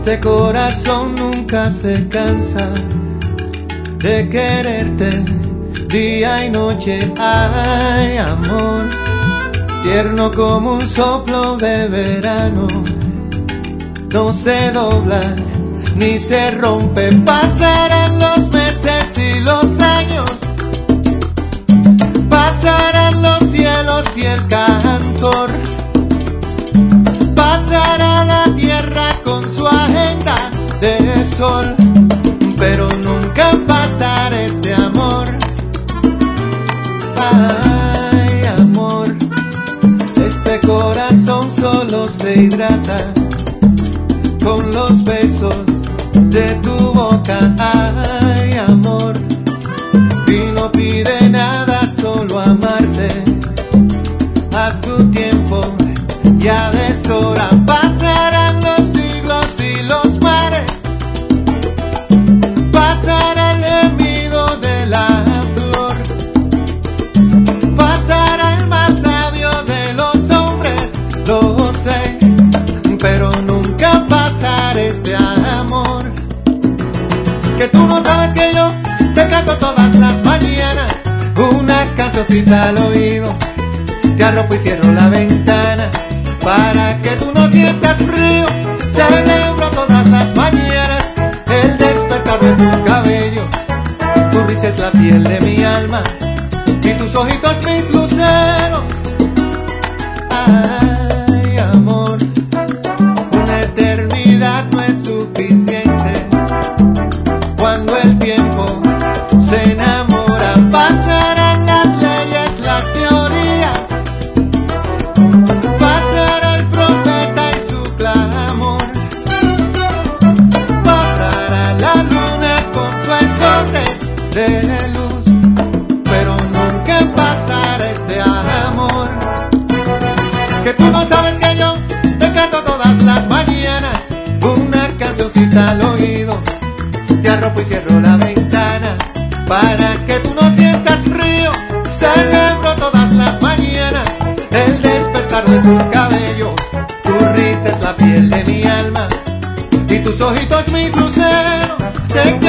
Este corazón nunca se cansa de quererte día y noche. Ay, amor, tierno como un soplo de verano, no se dobla ni se rompe. Pasarán los meses y los años, pasarán los cielos y el cantor, pasará la tierra con su agenda de sol, pero nunca pasará este amor. Ay, amor, este corazón solo se hidrata con los besos de tu boca. Ay, amor, y no pide nada, solo amarte a su tiempo y a deshora. Pasarán los siglos y los mares, pasará el gemido de la flor, pasará el más sabio de los hombres, lo sé, pero nunca pasará este amor. Que tú no sabes que yo te canto todas las mañanas una cancioncita al oído, te arropo y cierro la ventana para que tú no sientas frío. Celebro todas las mañanas el despertar de tus cabellos, tu risa es la piel de mi alma y tus ojitos mis luceros. Ay, amor, una eternidad no es suficiente cuando el tiempo se enamora. Pasarán las leyes, las teorías, pasará el profeta y su clamor, pasará la luna con su escote de luz, pero nunca pasará este amor. Que tú no sabes que yo te canto todas las mañanas una cancioncita al oído, te arropo y cierro la ventana para que tú no sientas frío. Celebro todas las mañanas el despertar de tus cabellos, tu risa es la piel de mi alma y tus ojitos mis luceros. Te